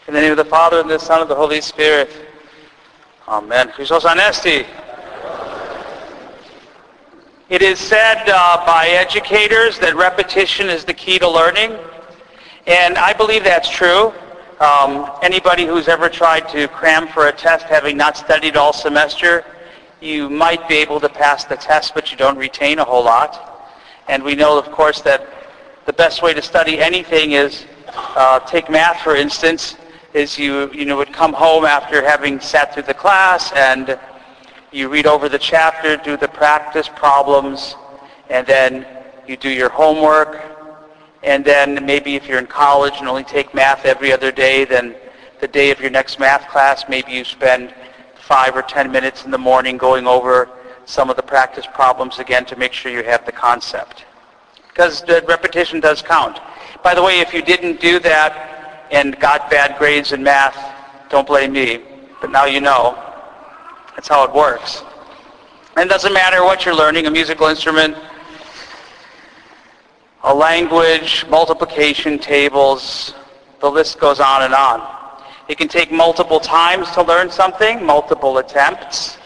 In the name of the Father, and the Son, and the Holy Spirit. Amen. Christos Anesti. It is said by educators that repetition is the key to learning, and I believe that's true. Anybody who's ever tried to cram for a test having not studied all semester, you might be able to pass the test, but you don't retain a whole lot. And we know, of course, that the best way to study anything is, take math, for instance, is you would come home after having sat through the class and you read over the chapter, do the practice problems, and then you do your homework. And then maybe if you're in college and only take math every other day, then the day of your next math class, maybe you spend 5 or 10 minutes in the morning going over some of the practice problems again to make sure you have the concept. Because the repetition does count. By the way, if you didn't do that and got bad grades in math, don't blame me, but now you know. That's how it works. And it doesn't matter what you're learning, a musical instrument, a language, multiplication tables, the list goes on and on. It can take multiple times to learn something, multiple attempts.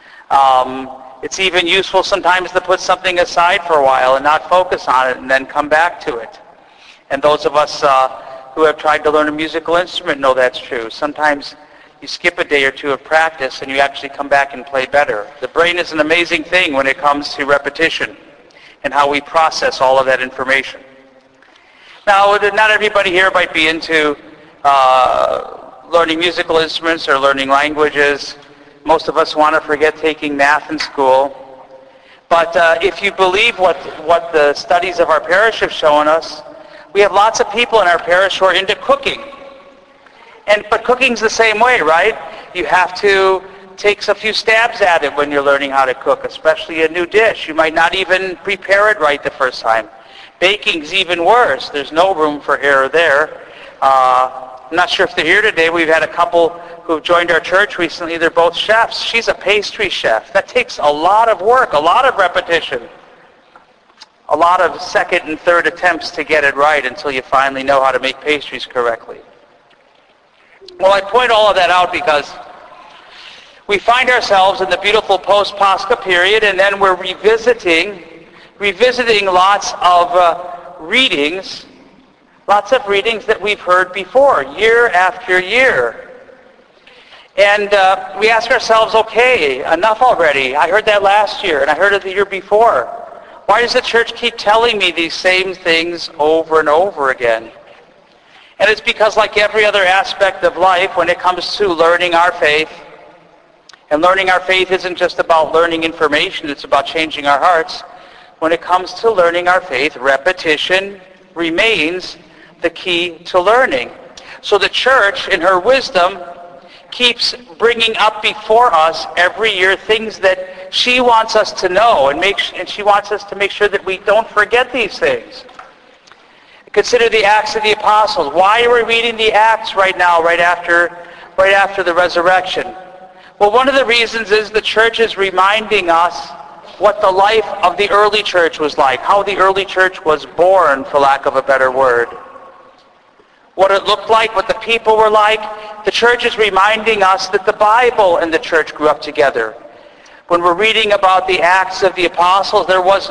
It's even useful sometimes to put something aside for a while and not focus on it and then come back to it. And those of us who have tried to learn a musical instrument know that's true. Sometimes you skip a day or two of practice and you actually come back and play better. The brain is an amazing thing when it comes to repetition and how we process all of that information. Now, not everybody here might be into learning musical instruments or learning languages. Most of us want to forget taking math in school. But if you believe what the studies of our parish have shown us, we have lots of people in our parish who are into cooking. But cooking's the same way, right? You have to take a few stabs at it when you're learning how to cook, especially a new dish. You might not even prepare it right the first time. Baking's even worse. There's no room for error there. I'm not sure if they're here today. We've had a couple who've joined our church recently. They're both chefs. She's a pastry chef. That takes a lot of work, a lot of repetition, a lot of second and third attempts to get it right until you finally know how to make pastries correctly. Well, I point all of that out because we find ourselves in the beautiful post-Pascha period, and then we're revisiting lots of readings that we've heard before, year after year. And we ask ourselves, okay, enough already. I heard that last year, and I heard it the year before. Why does the church keep telling me these same things over and over again? And it's because, like every other aspect of life, when it comes to learning our faith, and learning our faith isn't just about learning information, it's about changing our hearts. When it comes to learning our faith, repetition remains the key to learning. So the church, in her wisdom, keeps bringing up before us every year things that she wants us to know, and she wants us to make sure that we don't forget these things. Consider the Acts of the Apostles. Why are we reading the Acts right now, right after the resurrection? Well, one of the reasons is the church is reminding us what the life of the early church was like, how the early church was born, for lack of a better word. What it looked like, what the people were like. The church is reminding us that the Bible and the church grew up together. When we're reading about the Acts of the Apostles, there was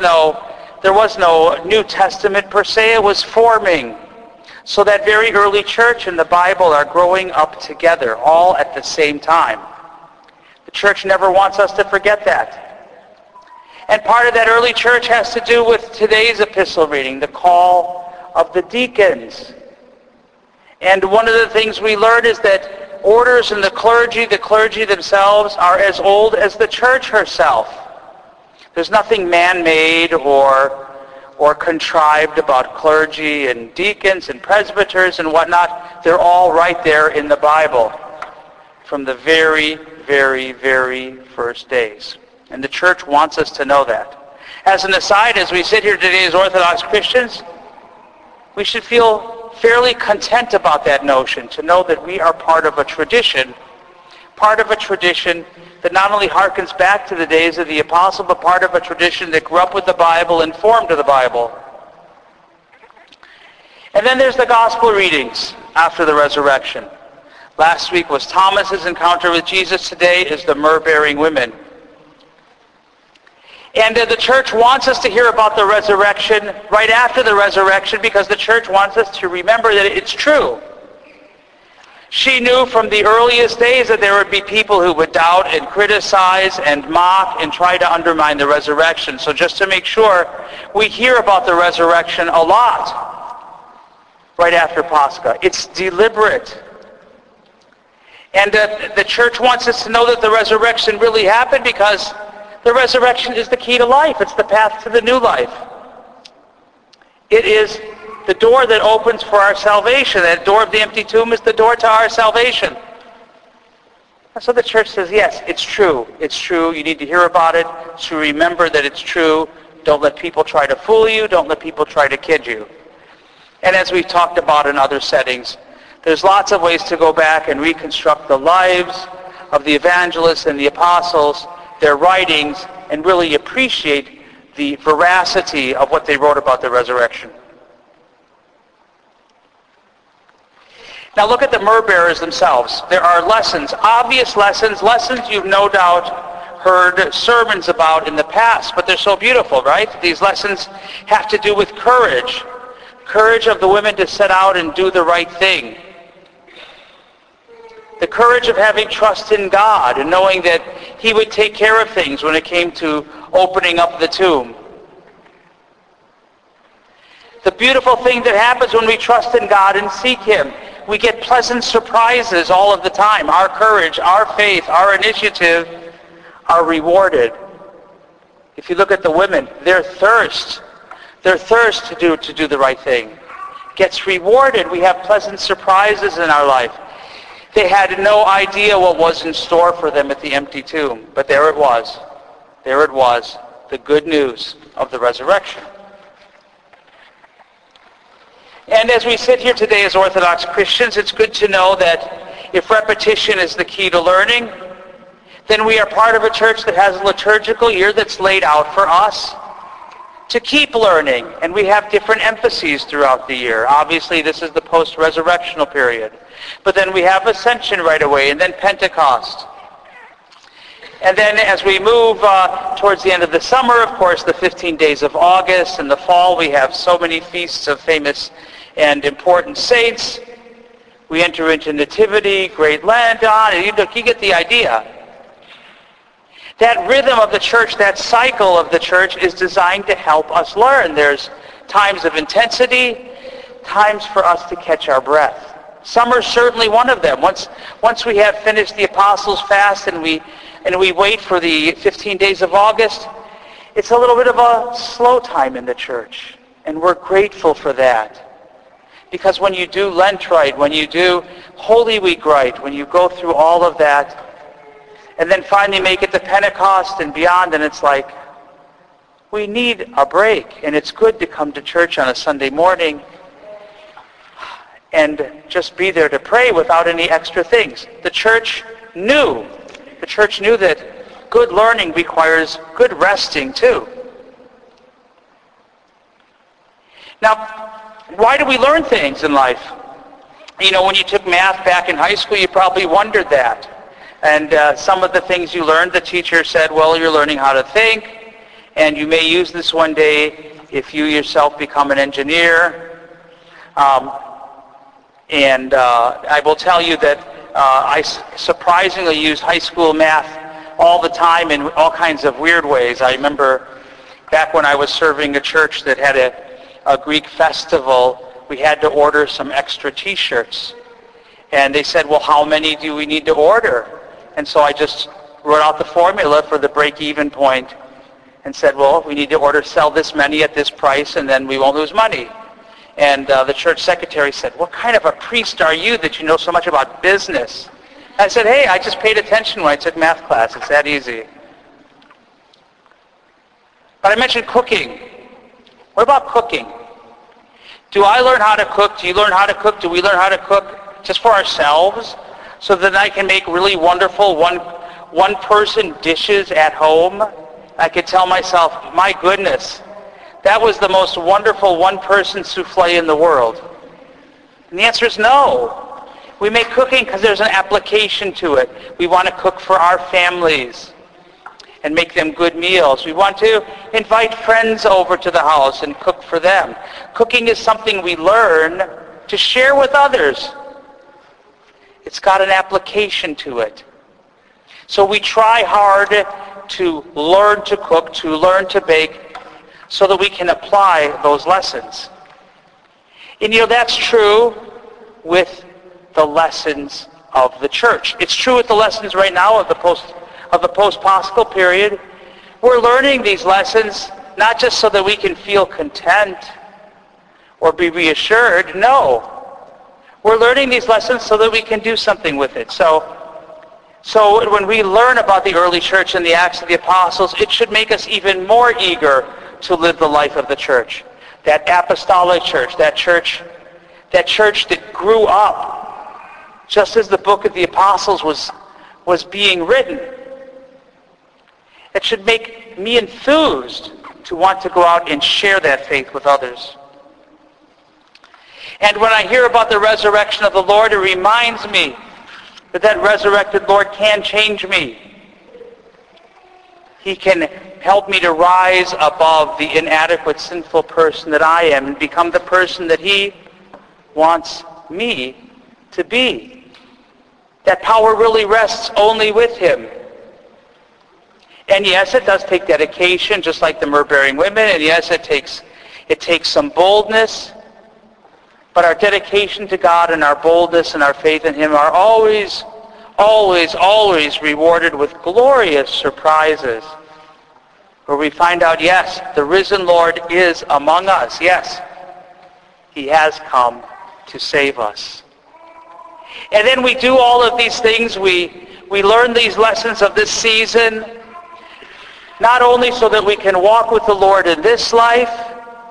no New Testament per se. It was forming. So that very early church and the Bible are growing up together, all at the same time. The church never wants us to forget that. And part of that early church has to do with today's epistle reading, the call of the deacons. And one of the things we learn is that orders in the clergy themselves are as old as the church herself. There's nothing man-made or contrived about clergy and deacons and presbyters and whatnot. They're all right there in the Bible from the very, very, very first days. And the church wants us to know that. As an aside, as we sit here today as Orthodox Christians, we should feel fairly content about that notion, to know that we are part of a tradition that not only harkens back to the days of the apostle, but part of a tradition that grew up with the Bible and formed to the Bible. And then there's the gospel readings after the resurrection. Last week was Thomas's encounter with Jesus. Today is the myrrh-bearing women. And the church wants us to hear about the resurrection right after the resurrection because the church wants us to remember that it's true. She knew from the earliest days that there would be people who would doubt and criticize and mock and try to undermine the resurrection. So just to make sure, we hear about the resurrection a lot right after Pascha. It's deliberate. And the church wants us to know that the resurrection really happened because the resurrection is the key to life. It's the path to the new life. It is the door that opens for our salvation. That door of the empty tomb is the door to our salvation. And so the church says, yes, it's true. It's true. You need to hear about it. So remember that it's true. Don't let people try to fool you. Don't let people try to kid you. And as we've talked about in other settings, there's lots of ways to go back and reconstruct the lives of the evangelists and the apostles, their writings, and really appreciate the veracity of what they wrote about the resurrection. Now look at the myrrh bearers themselves. There are lessons, obvious lessons you've no doubt heard sermons about in the past, but they're so beautiful, right? These lessons have to do with courage. Courage of the women to set out and do the right thing. The courage of having trust in God and knowing that He would take care of things when it came to opening up the tomb. The beautiful thing that happens when we trust in God and seek Him. We get pleasant surprises all of the time. Our courage, our faith, our initiative are rewarded. If you look at the women, their thirst to do the right thing gets rewarded. We have pleasant surprises in our life. They had no idea what was in store for them at the empty tomb, but there it was. There it was, the good news of the resurrection. And as we sit here today as Orthodox Christians, it's good to know that if repetition is the key to learning, then we are part of a church that has a liturgical year that's laid out for us to keep learning. And we have different emphases throughout the year. Obviously, this is the post-resurrectional period. But then we have Ascension right away, and then Pentecost. And then as we move towards the end of the summer, of course, the 15 days of August. In the fall, we have so many feasts of famous and important saints. We enter into Nativity, Great Lent, you get the idea. That rhythm of the church, that cycle of the church is designed to help us learn. There's times of intensity, times for us to catch our breath. Summer's certainly one of them. Once we have finished the Apostles' Fast and we wait for the 15 days of August, it's a little bit of a slow time in the church. And we're grateful for that. Because when you do Lent right, when you do Holy Week right, when you go through all of that, and then finally make it to Pentecost and beyond, and it's like, we need a break. And it's good to come to church on a Sunday morning and just be there to pray without any extra things. The church knew that good learning requires good resting too. Now, why do we learn things in life? You know, when you took math back in high school, you probably wondered that. And some of the things you learned, the teacher said, well, you're learning how to think, and you may use this one day if you yourself become an engineer. And I will tell you that I surprisingly use high school math all the time in all kinds of weird ways. I remember back when I was serving a church that had a Greek festival, we had to order some extra T-shirts. And they said, well, how many do we need to order? And so I just wrote out the formula for the break-even point and said, well, we need to sell this many at this price, and then we won't lose money. And the church secretary said, what kind of a priest are you that you know so much about business? I said, hey, I just paid attention when I took math class. It's that easy. But I mentioned cooking. What about cooking? Do I learn how to cook? Do you learn how to cook? Do we learn how to cook just for ourselves so that I can make really wonderful one-person dishes at home? I could tell myself, my goodness, that was the most wonderful one-person souffle in the world. And the answer is no. We make cooking because there's an application to it. We want to cook for our families and make them good meals. We want to invite friends over to the house and cook for them. Cooking is something we learn to share with others. It's got an application to it. So we try hard to learn to cook, to learn to bake, so that we can apply those lessons. And that's true with the lessons of the church. It's true with the lessons right now of the post-Paschal period. We're learning these lessons not just so that we can feel content or be reassured. No. We're learning these lessons so that we can do something with it. So when we learn about the early church and the Acts of the Apostles, it should make us even more eager to live the life of the church. That apostolic church, that church that grew up just as the book of the Apostles was being written. It should make me enthused to want to go out and share that faith with others. And when I hear about the resurrection of the Lord, it reminds me that resurrected Lord can change me. He can help me to rise above the inadequate, sinful person that I am and become the person that He wants me to be. That power really rests only with Him. And yes, it does take dedication, just like the myrrh-bearing women. And yes, it takes some boldness. But our dedication to God and our boldness and our faith in Him are always, always, always rewarded with glorious surprises. Where we find out, yes, the risen Lord is among us. Yes, He has come to save us. And then we do all of these things. We learn these lessons of this season, not only so that we can walk with the Lord in this life,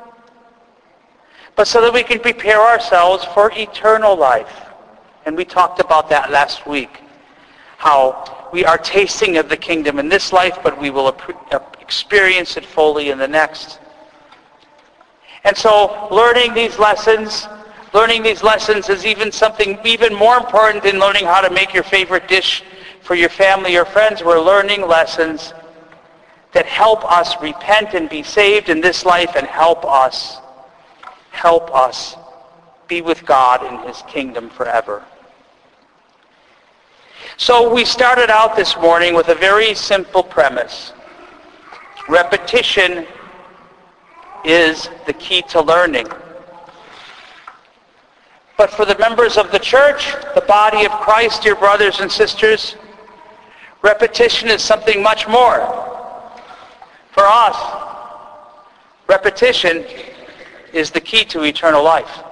but so that we can prepare ourselves for eternal life. And we talked about that last week, how we are tasting of the kingdom in this life, but we will experience it fully in the next. And so learning these lessons is even something even more important than learning how to make your favorite dish for your family or friends. We're learning lessons that help us repent and be saved in this life and help us be with God in His kingdom forever. So we started out this morning with a very simple premise. Repetition is the key to learning. But for the members of the church, the body of Christ, dear brothers and sisters, repetition is something much more. For us, repetition is the key to eternal life.